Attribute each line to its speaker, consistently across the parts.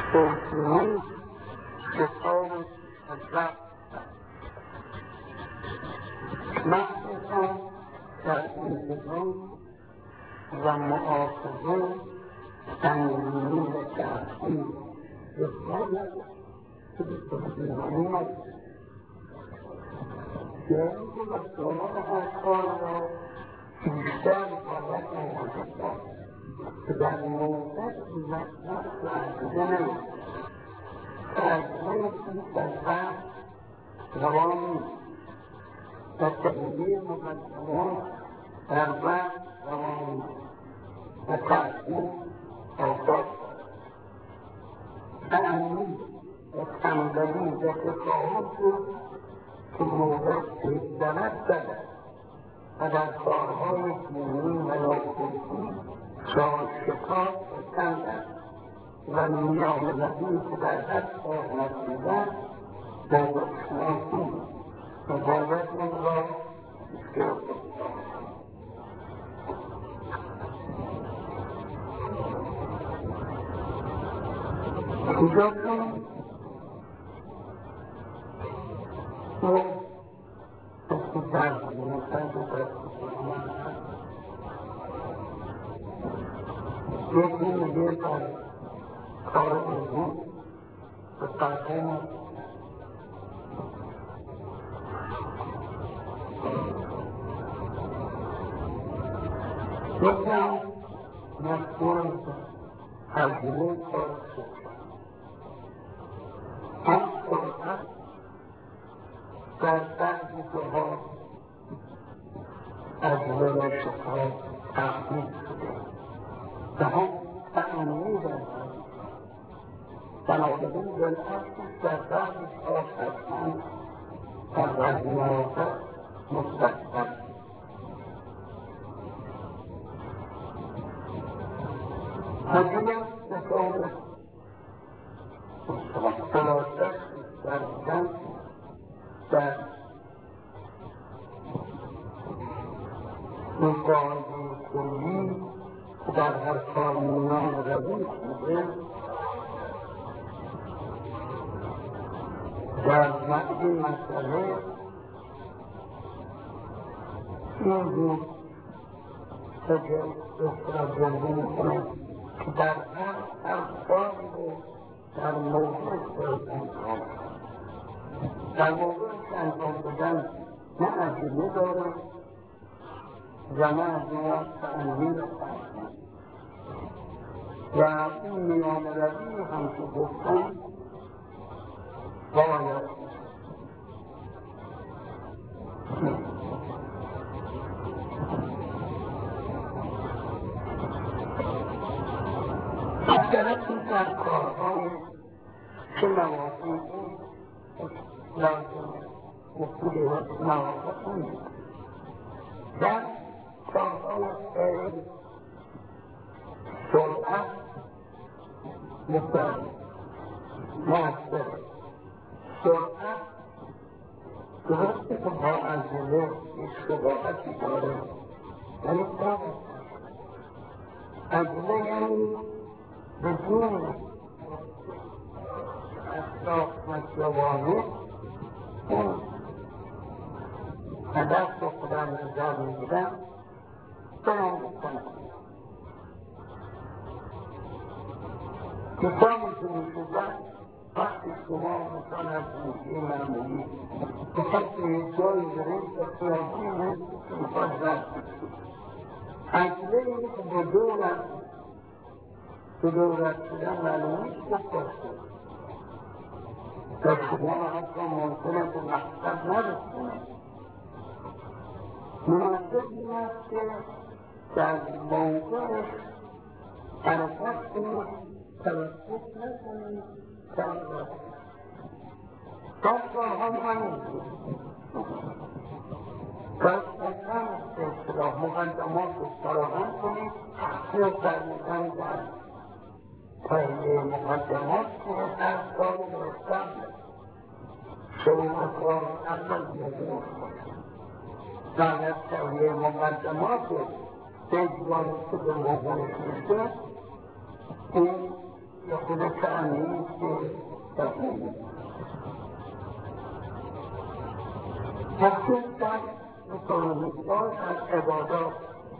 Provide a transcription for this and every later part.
Speaker 1: توصیه کتاب حضرت مخصوصا در انتظام و محافظه سنگینی و تحصیل بسیار که به توصیهانی نشد یعنی که مسئولات افکار را بیشتر باید آماده کرد که در موقع مطلب و عقیده نمید که عقیده چیز در فرد روان نیست و تقییه مقدمات در وقت روان نیست و تحصیل اوقات تعمید و تنبلی و تفاهم شد که موقع بهترت دارد و در کارهای دینی و ناسیسی شکار و تندر و میانبری که در دست آمد دیدن موقع شناسی و باید این را بسیار اینجا کنم یکی میگه در کار علمی به فرقه یکی هم مسئول هزینه کار شد هم سرعت در بعضی جاها از ورشتها تحمیل شده و هم تعمیل دارد بنابراین بالعکس در بعضی کار هستند در وزنات مستقبل هزینه بسیار خلاصه در بودن در مقاعده کلی که در هر کار میان روی شده در این مسئله این بود که استراجنبی میکنه که در هر کاری در موضوع باید انجام در موضوع انجام بدن نه عجیبه دارد و نه از تعمیر و این میان روی هم که گفتن باید اکثرتی در کارهای چه مواقعی لازم مفید مواقع نیست در کارهای خیلی سرعت مثل مؤثر سرعت درسته که با عجله اشتباهاتی داره ولی باید عجله یعنی بدون اطراف و جوانب اون هدف رو خدا نظر میگیرن برام بکنم مثالی که میشودن وقتی شما مثال از موسیقی معمولی بخواست یک جایی برید و خیاطی نیست که میخواد رد بشید عجله اینه که به دور رد شدن معلوم نیست بخواست و شما حتی ممکنه به مقصد نرسید مناسب این است که در موقعش حرکت کنید توسط نکنید در کارها همین بود باید اصلا به اصطلاح مقدمات رو فراهم کنید یا فرمودن در تهیه مقدمات که در کار درستن شما کار اول بیادیم در تهیه مقدمات رو به اجباری که به موقعش میشه این یا خود تعمیه که بکنید. تحصیل در میکنونیستان از عبادات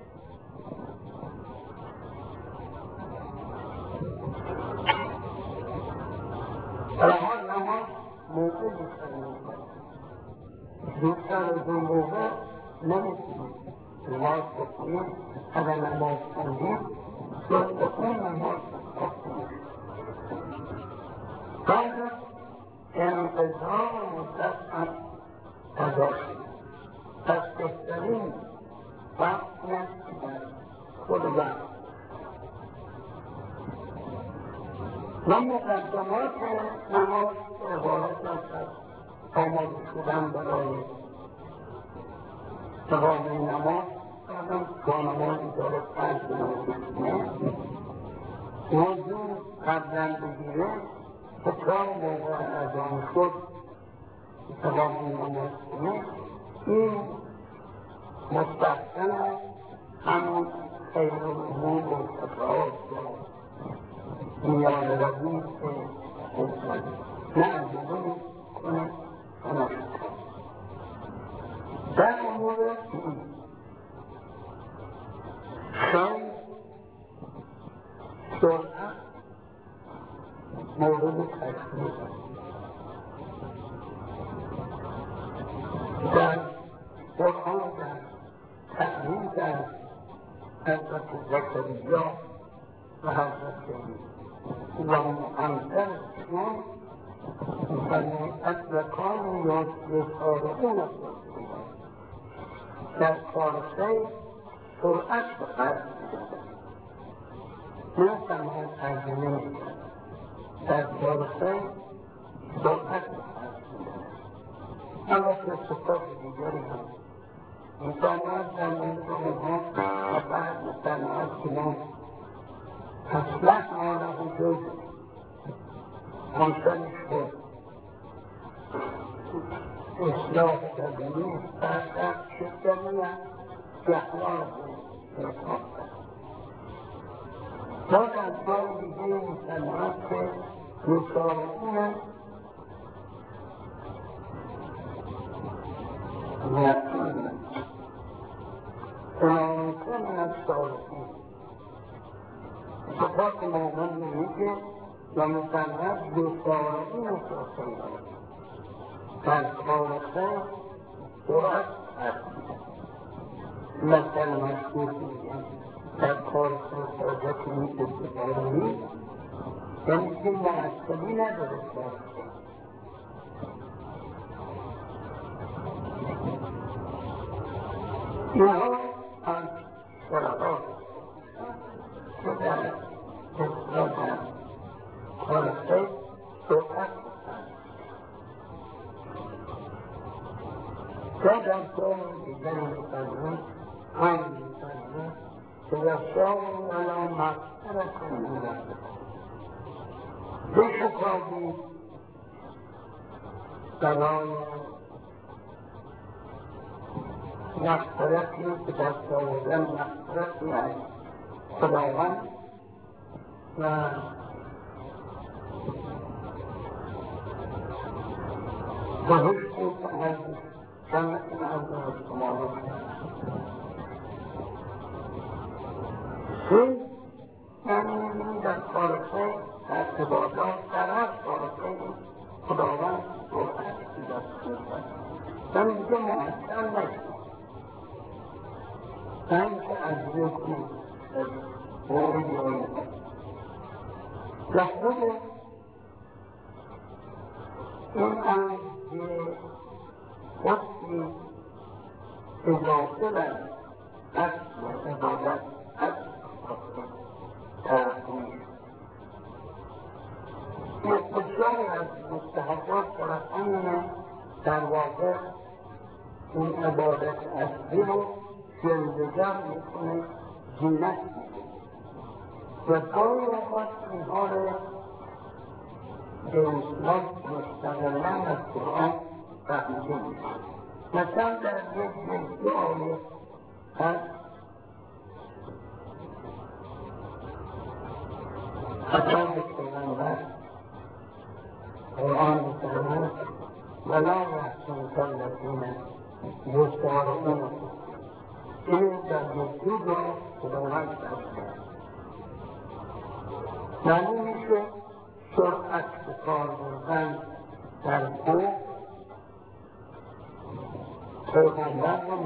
Speaker 1: رها نماز موقع بیشتر نمیکنید. بیشتر از اون موقع نمیتونید نماز بکنید. اگر نماز کنید جز اون نماز بکنید. بعد انقضا مدت از قضا شد. پس بهترین وقت خود وقت و مقدمات نماز عبارت است آماده شدن برای دوام نماز با نمازی داره فرض نمازی وضو قبلا بگیره که تا موقع اذان شد دوام نماز کنه. این مستحسن است. همون خیر الامور و تفاوت میان روی که نه ازدون کنه کنه در امور خیر سرعت مورد تشریف در قرآن در تحریم در حضرت زکریا و حضرت اللهم انتر شما می‌فرماید ادرکان یا یسارعون در کار خیر سرعت بخرد نمی‌فرماید عجله می‌کرد. در کار خیر سرعت بخرد البته اتفاق دیگری هم می‌فرماید در مورد ها و بعد می‌فرماید که ما اصلح آنه جز آنچنش بود اصلاح کردنی فرصت شدنی جهلان بود. باز از جای دیگه می‌فرماید که مسارعون کنان از صالحین صفات مومن میگه و مصنف دوستارین صفات در کار خیر سرعت هست. مثل مشکوک میگن در کار خیر سرعت میگه یعنی که معصبی نداره اینها از سرعات که در اصلاح کار خیر سرعت و در کار دیگری می‌فرماید که یشاءون علی مغفرة من ربکم بشکافید برای مغفرتی که دست آوردن مغفرتی از خداوند و حسن از جمعت از شما این یعنی در کار خیر در عبادات در هر کار خیر خداوند سرعت دست می‌دهد و میگه معطل نشد تا اینکه از یکی موردی آید و خود این امر که خودی اضافه بر اصل عبادت اصل تحقیل بسیاری از مستحبات قرآن در واقع این عبادت اصلی رو جلوگر میکنه زینت و گاهی اوقات اینها رو به اصلاح مستقلا از قرآن فهمیده میکنه. مثلا در یک آیه هست خطاب پیغمبر اینه گفتار اون این در گفتگو را خداوند داشته یعنی میشه سرعت به کار بردن در کفر پیغمبر رو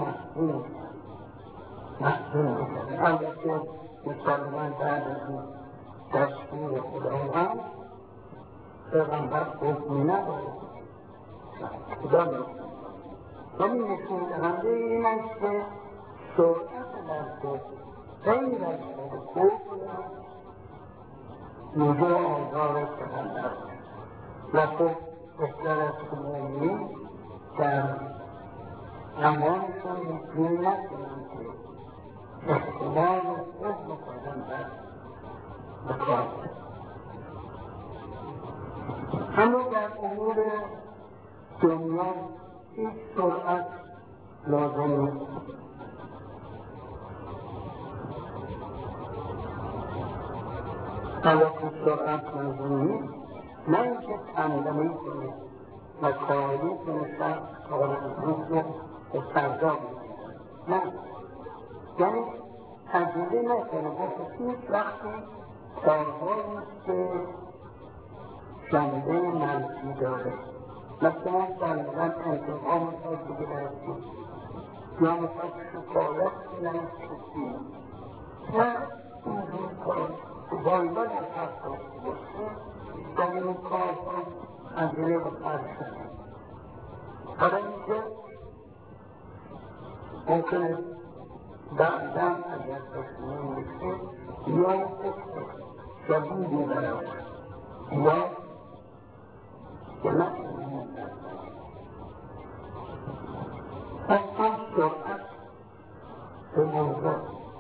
Speaker 1: محصول میکنه. البته مسلمان بعد از این دستور خداوند پیغمبر حکمی نداره خدا میکنه ولی نشون دهنده این است که سرعت در کفر غیر از کفر موضوع آزار پیغمبر و خب بهتر از مؤمنین در زمانشان مسلم نکنند که احتمال حکم پیغمبر بکار اما در امور دنیا هیچ سرعت لازم نیست البته سرعت لازم نیست نه اینکه تنبلی کنید و کاری کنید کار امروز رو به فردا بگیرد نه یعنی تجربه نکنه باشه هیچ وقتی کارهایی که جنبه منفی داره مثلا فرضاً انتقام میخواد بگیرد یا میخواد شکایت کنید نه اینجور کار باید از حق داشته باشه در این کار تجربه به فرض کنید برای اینکه ممکنه بعداً اگر تصمیم میشه یا حکم شدیدی برد یا که نکنید پس هم سرعت به موضوع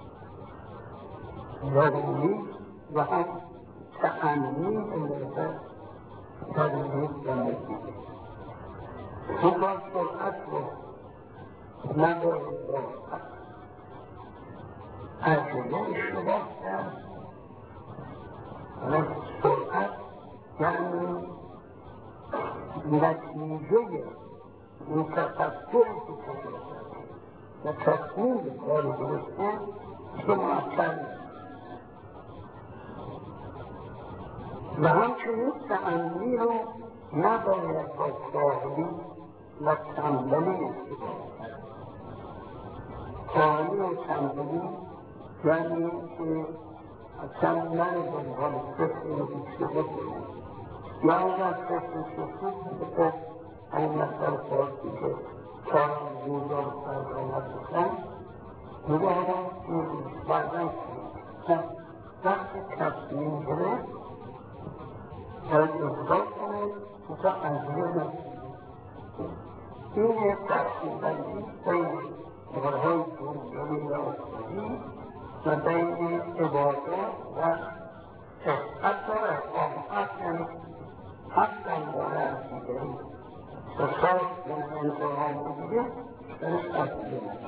Speaker 1: ضروری و هم تأمین موضوع ضروری زندگی اما سرعت رو نباید باید عجله اشتباه کرد و سرعت یعنی نتیجه این تفکر که تجربه و تصمیم به کار درسته که معطل و همچنین تأمین رو نباید با کاهلی و تنبلی استفاده کرد کاهلی و تنبلی یعنی که اصلا من دنبال فکر رو اشتباه کنید یا اگر فکر شکوک به این مثل فرصی که کار روزا فرزانت بکن میگه آدم بردن کنید وقتی تصمیم گرفت باید اجرا کنید تا انجام نکنید این یک تقسیم بندی بین کارهای دنیوی و اخروی و بین عبادت و صحت و رفاقت یعنی حق دنباله از دیگری و صحت و انتقام دیگه درش تقسیم